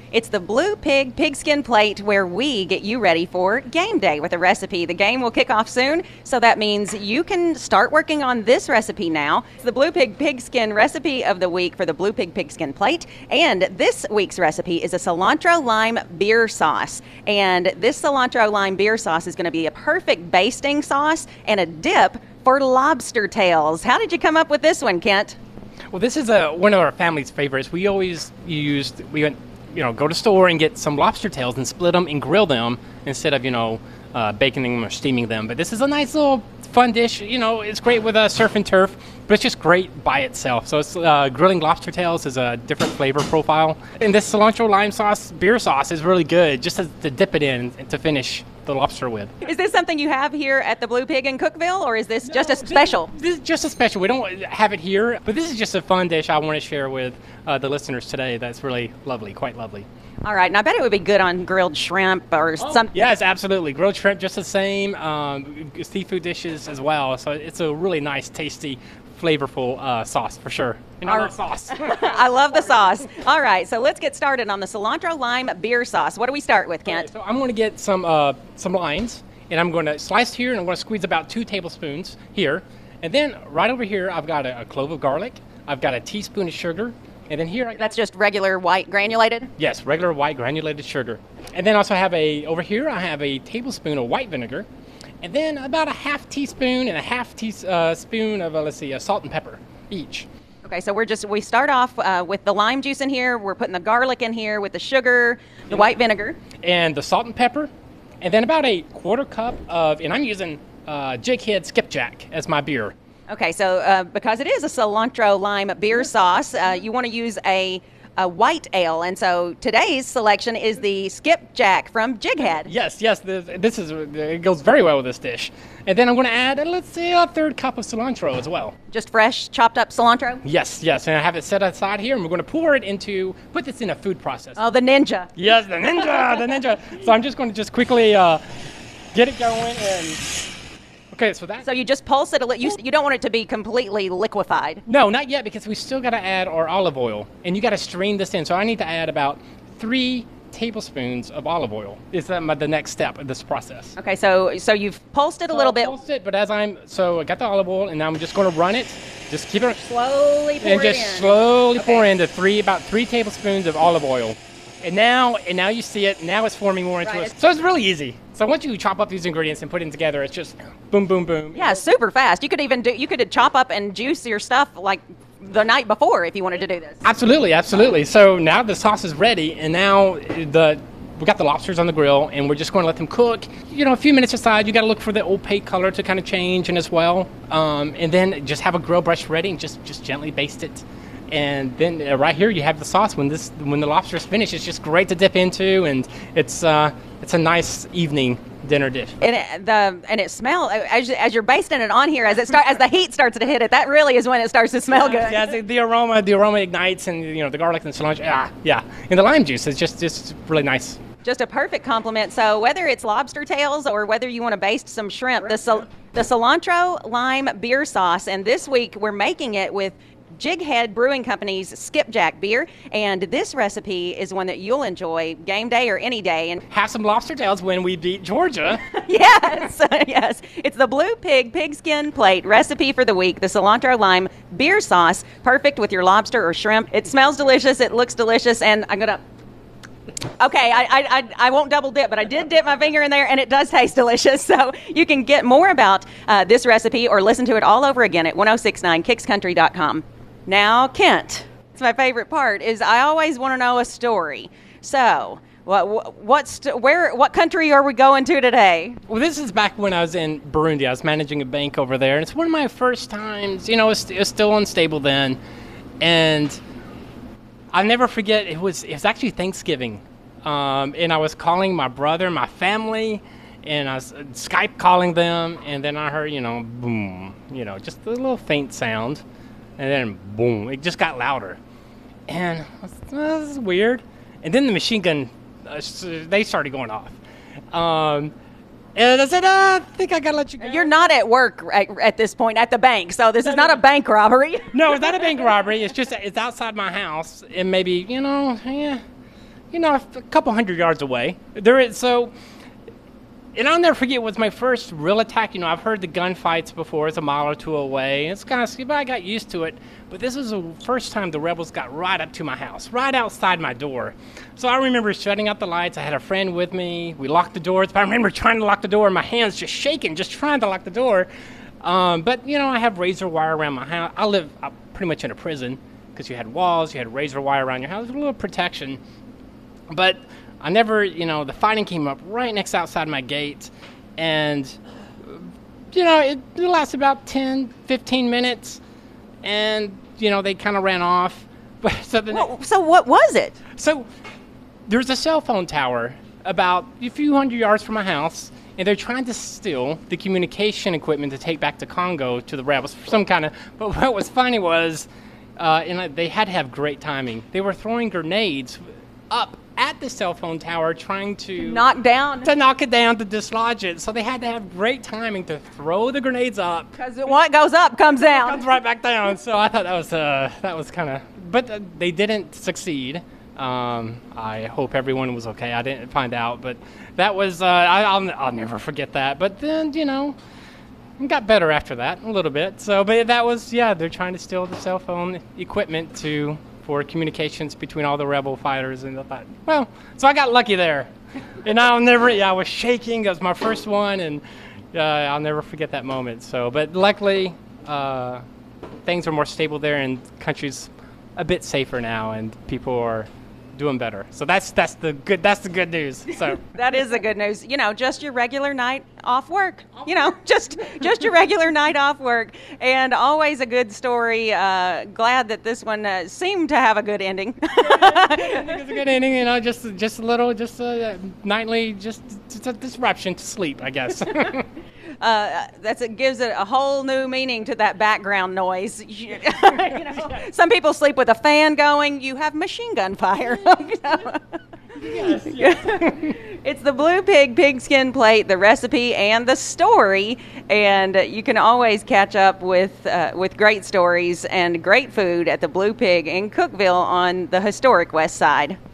It's the Blue Pig Pigskin Plate, where we get you ready for game day with a recipe. The game will kick off soon, so that means you can start working on this recipe now. It's the Blue Pig Pigskin recipe of the week for the Blue Pig Pigskin Plate. And this week's recipe is a cilantro lime beer sauce. And this cilantro lime beer sauce is going to be a perfect basting sauce and a dip for lobster tails. How did you come up with this one, Kent? Well, this is one of our family's favorites. We always go to the store and get some lobster tails and split them and grill them instead of, baking them or steaming them. But this is a nice little fun dish. It's great with surf and turf, but it's just great by itself. So it's grilling lobster tails is a different flavor profile. And this cilantro lime sauce, beer sauce, is really good just to dip it in and to finish the lobster with. Is this something you have here at the Blue Pig in Cookeville, or is this just a special? This is just a special. We don't have it here, but this is just a fun dish I want to share with the listeners today. That's really lovely, quite lovely. All right, and I bet it would be good on grilled shrimp or something. Yes, absolutely. Grilled shrimp, just the same. Seafood dishes as well. So it's a really nice, tasty, flavorful sauce for sure. And I love sauce. I love the sauce. All right, so let's get started on the cilantro lime beer sauce. What do we start with, Kent? Okay, so I'm going to get some limes, and I'm going to slice here, and I'm going to squeeze about 2 tablespoons here. And then right over here, I've got a clove of garlic. I've got a teaspoon of sugar. And then here, that's just regular white granulated? Yes, regular white granulated sugar. And then also over here, I have a tablespoon of white vinegar. And then about a half teaspoon and a half teaspoon of, salt and pepper each. Okay, so we start off with the lime juice in here. We're putting the garlic in here with the sugar, the white vinegar. And the salt and pepper. And then about a quarter cup and I'm using Jig Head Skipjack as my beer. Okay, so because it is a cilantro lime beer sauce, you want to use a white ale, and so today's selection is the Skipjack from Jig Head. Yes, it goes very well with this dish. And then I'm going to add, a third cup of cilantro as well. Just fresh, chopped up cilantro? Yes, and I have it set aside here, and we're going to put this in a food processor. Oh, the ninja. Yes, the ninja. So I'm just going to quickly get it going and... Okay, so you just pulse it a little. You don't want it to be completely liquefied. No, not yet, because we still got to add our olive oil, and you got to strain this in. So I need to add about 3 tablespoons of olive oil. Is the next step of this process? Okay, so you've pulsed it a little bit. Pulsed it, but I got the olive oil, and now I'm just going to run it. Just keep it slowly pour and just slowly pour into about 3 tablespoons of olive oil. And now you see it. Now it's forming more into it. So it's really easy. So once you chop up these ingredients and put it together, it's just boom, boom, boom. Yeah, super fast. You could chop up and juice your stuff like the night before if you wanted to do this. Absolutely. So now the sauce is ready, and now we got the lobsters on the grill, and we're just going to let them cook. A few minutes aside. You got to look for the opaque color to kind of change, and as well, and then just have a grill brush ready and just gently baste it. And then right here you have the sauce. When the lobster is finished, it's just great to dip into, and it's a nice evening dinner dish. And it smells as you're basting it on here as the heat starts to hit it. That really is when it starts to smell good. Yeah, the aroma ignites, and the garlic and cilantro. Yeah, and the lime juice is just really nice. Just a perfect complement. So whether it's lobster tails or whether you want to baste some shrimp, the cilantro lime beer sauce, and this week we're making it with Jig Head Brewing Company's Skipjack beer, and this recipe is one that you'll enjoy game day or any day. And have some lobster tails when we beat Georgia. Yes. It's the Blue Pig Pigskin Plate recipe for the week, the cilantro lime beer sauce, perfect with your lobster or shrimp. It smells delicious, it looks delicious, and I'm going to... Okay, I won't double dip, but I did dip my finger in there, and it does taste delicious. So you can get more about this recipe or listen to it all over again at 1069kickscountry.com. Now, Kent, it's my favorite part, is I always want to know a story. So, what country are we going to today? Well, this is back when I was in Burundi. I was managing a bank over there, and it's one of my first times. It was still unstable then, and I'll never forget. It was actually Thanksgiving, and I was calling my brother, my family, and I was Skype calling them, and then I heard, boom, just a little faint sound. And then, boom, it just got louder. And this is weird. And then the machine gun, they started going off. And I said, I think I got to let you go. You're not at work at this point at the bank, so this is not a bank robbery. No, it's not a bank robbery. It's outside my house. And maybe, a couple hundred yards away. There is so. And I'll never forget, it was my first real attack. I've heard the gunfights before. It's a mile or two away. It's kind of scary, but I got used to it. But this was the first time the rebels got right up to my house, right outside my door. So I remember shutting out the lights. I had a friend with me. We locked the doors. But I remember trying to lock the door, and my hands just shaking, just trying to lock the door. But, I have razor wire around my house. I live pretty much in a prison because you had walls, you had razor wire around your house, a little protection. But I never, the fighting came up right next outside my gate, and, it lasted about 10, 15 minutes, and, they kind of ran off. But so what was it? So there's a cell phone tower about a few hundred yards from my house, and they're trying to steal the communication equipment to take back to Congo to the rebels for some kind of, but what was funny was, they had to have great timing. They were throwing grenades up at the cell phone tower trying to knock it down, to dislodge it. So they had to have great timing to throw the grenades up. Because what goes up comes down. Comes right back down. So I thought that was kind of, but they didn't succeed. I hope everyone was okay. I didn't find out, but that was I'll never forget that. But then it got better after that a little bit. So, but that was they're trying to steal the cell phone equipment for communications between all the rebel fighters, and I thought, well, so I got lucky there. And I was shaking. That was my first one, and I'll never forget that moment. So, but luckily, things are more stable there, and country's a bit safer now, and people are doing better. So that's the good news. So that is the good news. Just your regular night off work. Just your regular night off work, and always a good story. Glad that this one seemed to have a good ending. It's a good ending. Just a little, nightly, just a disruption to sleep, I guess. It gives it a whole new meaning to that background noise. Some people sleep with a fan going. You have machine gun fire. Yes. It's the Blue Pig pigskin plate, the recipe, and the story. And you can always catch up with great stories and great food at the Blue Pig in Cookeville on the historic West Side.